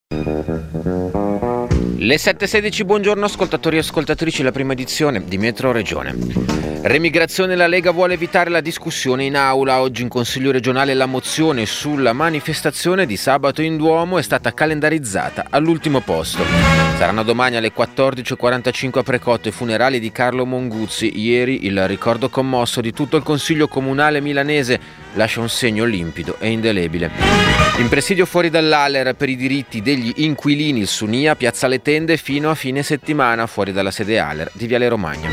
Le 7.16, buongiorno ascoltatori e ascoltatrici, la prima edizione di Metro Regione. Remigrazione, la Lega vuole evitare la discussione in aula. Oggi in Consiglio regionale la mozione sulla manifestazione di sabato in Duomo è stata calendarizzata all'ultimo posto. Saranno domani alle 14.45 a Precotto i funerali di Carlo Monguzzi. Ieri il ricordo commosso di tutto il Consiglio Comunale milanese lascia un segno limpido e indelebile. In presidio fuori dall'Aler per i diritti degli inquilini il Sunia piazza le tende fino a fine settimana fuori dalla sede Aler di Viale Romagna.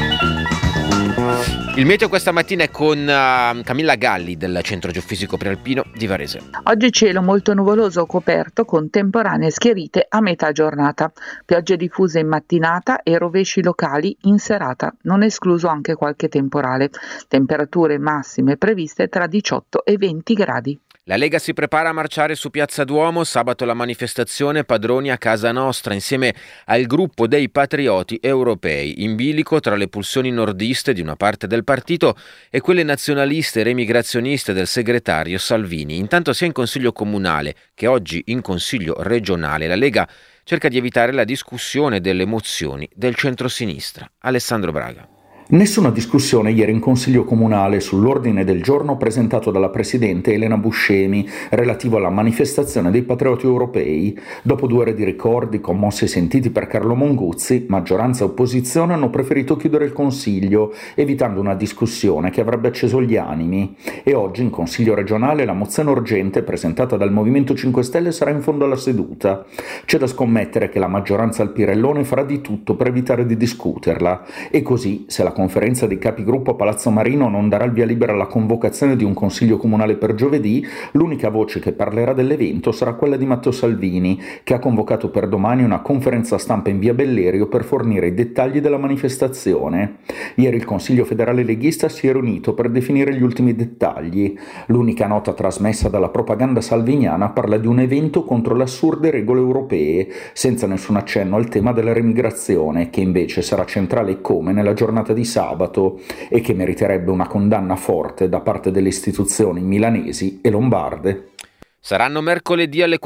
Il meteo questa mattina è con Camilla Galli del Centro Geofisico Prealpino di Varese. Oggi cielo molto nuvoloso coperto con temporanee schierite a metà giornata, piogge diffuse in mattinata e rovesci locali in serata, non escluso anche qualche temporale. Temperature massime previste tra 18 e 20 gradi. La Lega si prepara a marciare su Piazza Duomo, sabato la manifestazione Padroni a casa nostra insieme al gruppo dei patrioti europei, in bilico tra le pulsioni nordiste di una parte del partito e quelle nazionaliste e remigrazioniste del segretario Salvini. Intanto sia in Consiglio Comunale che oggi in Consiglio regionale la Lega cerca di evitare la discussione delle mozioni del centrosinistra. Alessandro Braga. Nessuna discussione ieri in Consiglio Comunale sull'ordine del giorno presentato dalla Presidente Elena Buscemi relativo alla manifestazione dei patrioti europei. Dopo 2 ore di ricordi commossi e sentiti per Carlo Monguzzi, maggioranza e opposizione hanno preferito chiudere il Consiglio, evitando una discussione che avrebbe acceso gli animi. E oggi in Consiglio regionale la mozione urgente presentata dal Movimento 5 Stelle sarà in fondo alla seduta. C'è da scommettere che la maggioranza al Pirellone farà di tutto per evitare di discuterla. E così, se la conferenza dei capigruppo a Palazzo Marino non darà il via libera alla convocazione di un Consiglio Comunale per giovedì, l'unica voce che parlerà dell'evento sarà quella di Matteo Salvini, che ha convocato per domani una conferenza stampa in via Bellerio per fornire i dettagli della manifestazione. Ieri il Consiglio federale leghista si è riunito per definire gli ultimi dettagli. L'unica nota trasmessa dalla propaganda salviniana parla di un evento contro le assurde regole europee, senza nessun accenno al tema della remigrazione, che invece sarà centrale come nella giornata di sabato e che meriterebbe una condanna forte da parte delle istituzioni milanesi e lombarde. Saranno mercoledì alle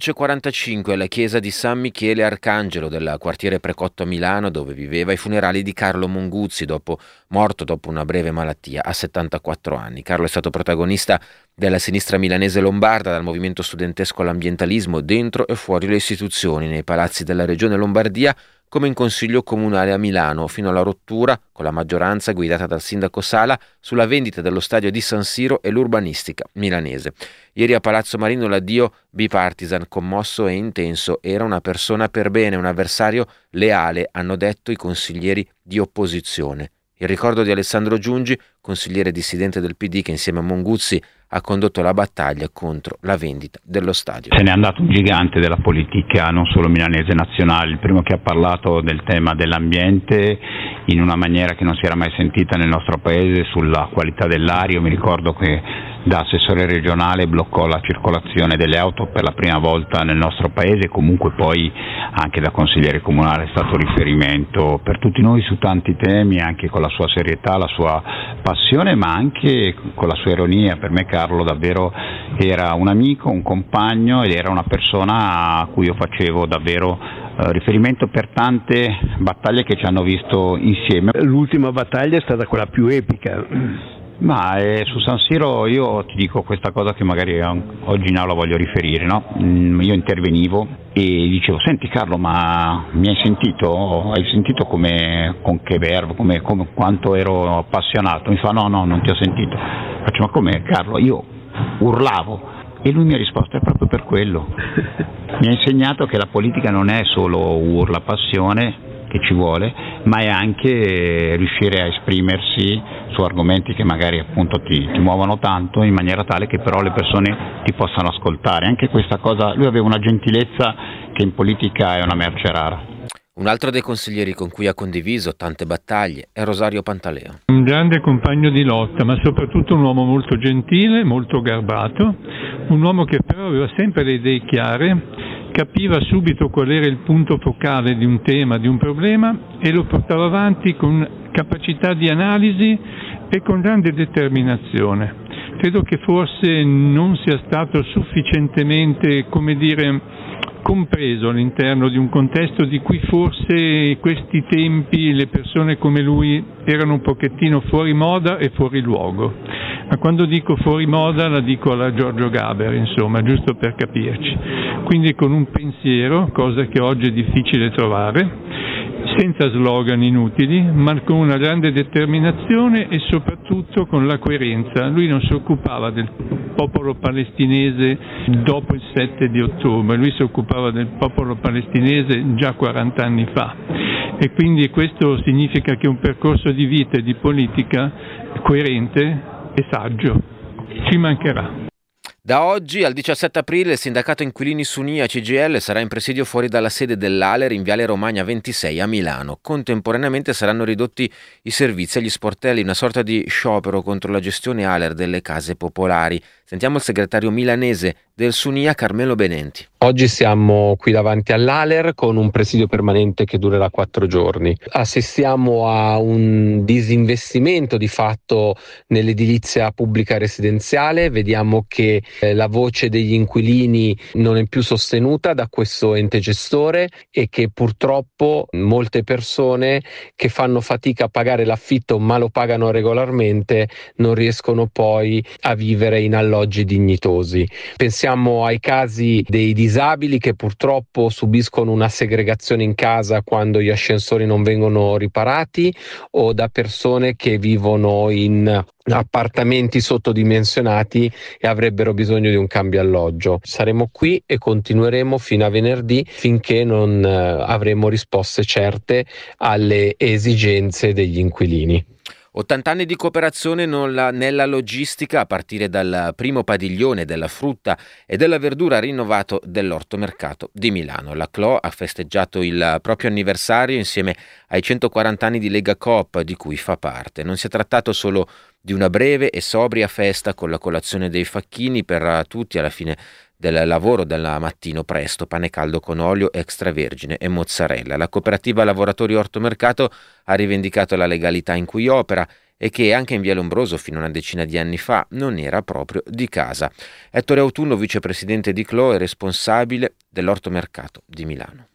14.45 alla chiesa di San Michele Arcangelo del quartiere Precotto a Milano, dove viveva, i funerali di Carlo Monguzzi, morto dopo una breve malattia a 74 anni. Carlo è stato protagonista della sinistra milanese lombarda, dal movimento studentesco all'ambientalismo, dentro e fuori le istituzioni, nei palazzi della regione Lombardia, come in Consiglio Comunale a Milano, fino alla rottura con la maggioranza guidata dal sindaco Sala sulla vendita dello stadio di San Siro e l'urbanistica milanese. Ieri a Palazzo Marino l'addio bipartisan, commosso e intenso, era una persona per bene, un avversario leale, hanno detto i consiglieri di opposizione. Il ricordo di Alessandro Giungi, consigliere dissidente del PD che insieme a Monguzzi ha condotto la battaglia contro la vendita dello stadio. Se n'è andato un gigante della politica, non solo milanese, nazionale, il primo che ha parlato del tema dell'ambiente in una maniera che non si era mai sentita nel nostro paese, sulla qualità dell'aria. Io mi ricordo che da assessore regionale bloccò la circolazione delle auto per la prima volta nel nostro paese, comunque poi anche da consigliere comunale è stato riferimento per tutti noi su tanti temi, anche con la sua serietà, la sua passione, ma anche con la sua ironia. Per me Carlo davvero era un amico, un compagno ed era una persona a cui io facevo davvero riferimento per tante battaglie che ci hanno visto insieme. L'ultima battaglia è stata quella più epica. Ma su San Siro io ti dico questa cosa che magari oggi in aula voglio riferire, no? Io intervenivo e dicevo: senti Carlo, ma mi hai sentito? Hai sentito con che verbo, come quanto ero appassionato? Mi fa no, non ti ho sentito. Faccio: ma com'è Carlo? Io urlavo. E lui mi ha risposto: è proprio per quello. Mi ha insegnato che la politica non è solo urla, passione, che ci vuole, ma è anche riuscire a esprimersi su argomenti che magari appunto ti muovono tanto, in maniera tale che però le persone ti possano ascoltare. Anche questa cosa, lui aveva una gentilezza che in politica è una merce rara. Un altro dei consiglieri con cui ha condiviso tante battaglie è Rosario Pantaleo. Un grande compagno di lotta, ma soprattutto un uomo molto gentile, molto garbato, un uomo che però aveva sempre le idee chiare, capiva subito qual era il punto focale di un tema, di un problema, e lo portava avanti con capacità di analisi e con grande determinazione. Credo che forse non sia stato sufficientemente, compreso all'interno di un contesto di cui forse questi tempi le persone come lui erano un pochettino fuori moda e fuori luogo. Ma quando dico fuori moda la dico alla Giorgio Gaber, insomma, giusto per capirci. Quindi con un pensiero, cosa che oggi è difficile trovare, senza slogan inutili, ma con una grande determinazione e soprattutto con la coerenza. Lui non si occupava del popolo palestinese dopo il 7 di ottobre, lui si occupava del popolo palestinese già 40 anni fa, e quindi questo significa che un percorso di vita e di politica coerente e saggio ci mancherà. Da oggi al 17 aprile il sindacato inquilini Sunia CGIL sarà in presidio fuori dalla sede dell'Aler in Viale Romagna 26 a Milano. Contemporaneamente saranno ridotti i servizi agli sportelli, una sorta di sciopero contro la gestione Aler delle case popolari. Sentiamo il segretario milanese del Sunia, Carmelo Benenti. Oggi siamo qui davanti all'Aler con un presidio permanente che durerà 4 giorni. Assistiamo a un disinvestimento di fatto nell'edilizia pubblica residenziale, vediamo che la voce degli inquilini non è più sostenuta da questo ente gestore e che purtroppo molte persone che fanno fatica a pagare l'affitto ma lo pagano regolarmente non riescono poi a vivere in alloggi dignitosi. Pensiamo ai casi dei disabili che purtroppo subiscono una segregazione in casa quando gli ascensori non vengono riparati, o da persone che vivono in appartamenti sottodimensionati e avrebbero bisogno di un cambio alloggio. Saremo qui e continueremo fino a venerdì finché non avremo risposte certe alle esigenze degli inquilini. 80 anni di cooperazione nella logistica a partire dal primo padiglione della frutta e della verdura rinnovato dell'ortomercato di Milano. La CLO ha festeggiato il proprio anniversario insieme ai 140 anni di Lega Coop di cui fa parte. Non si è trattato solo di una breve e sobria festa con la colazione dei facchini per tutti alla fine del lavoro del mattino presto, pane caldo con olio extravergine e mozzarella. La cooperativa Lavoratori Ortomercato ha rivendicato la legalità in cui opera e che anche in Via Lombroso fino a una decina di anni fa non era proprio di casa. Ettore Autunno, vicepresidente di CLO e responsabile dell'ortomercato di Milano.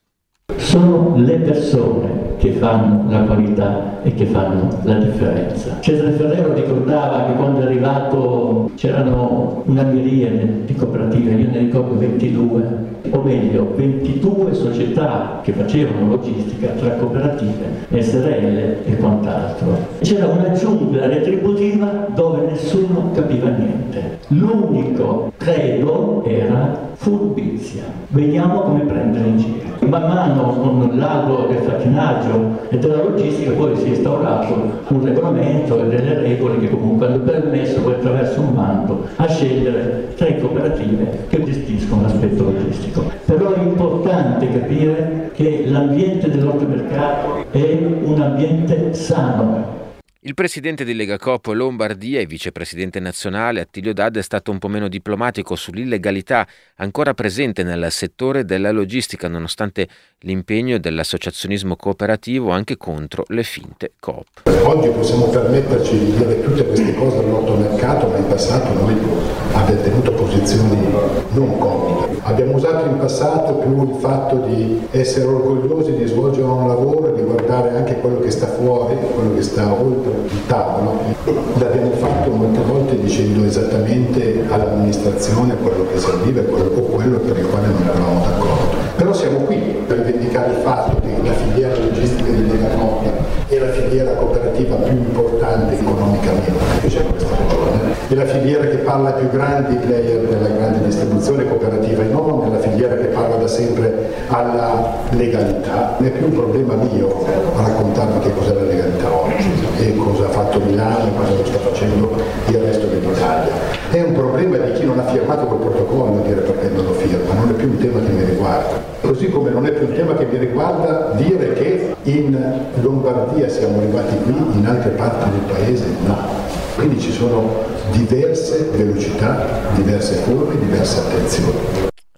Sono le persone che fanno la qualità e che fanno la differenza. Cesare Ferrero ricordava che quando è arrivato c'erano una miriade di cooperative, io ne ricordo 22, o meglio 22 società che facevano logistica tra cooperative, SRL e quant'altro. C'era una giungla retributiva dove nessuno capiva niente. L'unico credo era furbizia. Vediamo come prendere in giro. Man mano con l'albo del facchinaggio e della logistica poi si è instaurato un regolamento e delle regole che comunque hanno permesso poi attraverso un bando a scegliere 3 cooperative che gestiscono l'aspetto logistico. Però è importante capire che l'ambiente dell'ortomercato è un ambiente sano. Il presidente di Lega Coop Lombardia e vicepresidente nazionale Attilio Dadda è stato un po' meno diplomatico sull'illegalità ancora presente nel settore della logistica, nonostante l'impegno dell'associazionismo cooperativo anche contro le finte Coop. Oggi possiamo permetterci di dire tutte queste cose all'ortomercato, ma in passato noi abbiamo tenuto posizioni non comode. Abbiamo usato in passato più il fatto di essere orgogliosi di svolgere un lavoro e di guardare anche quello che sta fuori, quello che sta oltre il tavolo. L'abbiamo fatto molte volte dicendo esattamente all'amministrazione quello che serviva o quello per il quale non eravamo d'accordo. Però siamo qui per rivendicare il fatto che la filiera logistica di Lega Coop è la filiera cooperativa più importante economicamente che c'è in questa regione, è la filiera che parla ai più grandi player della grande distribuzione cooperativa e non, è la filiera che parla da sempre alla legalità. Non è più un problema mio raccontarvi che cos'è la legalità oggi e cosa ha fatto Milano e cosa lo sta facendo il resto dell'Italia. È un problema di chi non ha firmato quel protocollo, dire perché non lo firma, non è più un tema che mi riguarda. Così come non è più un tema che mi riguarda dire che in Lombardia siamo arrivati qui, in altre parti del paese no. Quindi ci sono diverse velocità, diverse forme, diverse attenzioni.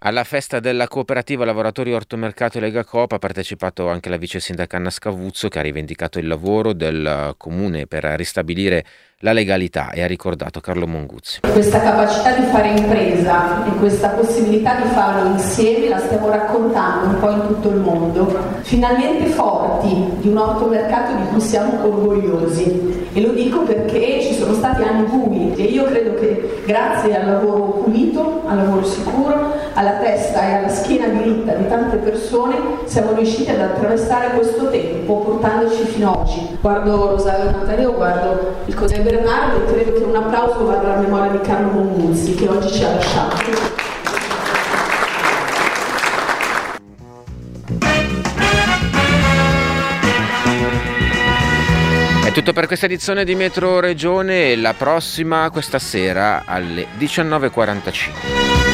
Alla festa della cooperativa Lavoratori Ortomercato e Lega Coop ha partecipato anche la vice sindaca Anna Scavuzzo, che ha rivendicato il lavoro del comune per ristabilire la legalità e ha ricordato Carlo Monguzzi. Questa capacità di fare impresa e questa possibilità di farlo insieme la stiamo raccontando un po' in tutto il mondo, finalmente forti di un ortomercato di cui siamo orgogliosi, e lo dico perché ci sono stati anni bui e io credo che grazie al lavoro pulito, al lavoro sicuro, alla testa e alla schiena diritta di tante persone siamo riusciti ad attraversare questo tempo portandoci fino ad oggi. Guardo Rosario Matteo, guardo il consigliere Bernardo e credo che un applauso vada alla memoria di Carlo Monguzzi che oggi ci ha lasciato. È tutto per questa edizione di Metro Regione, la prossima questa sera alle 19:45.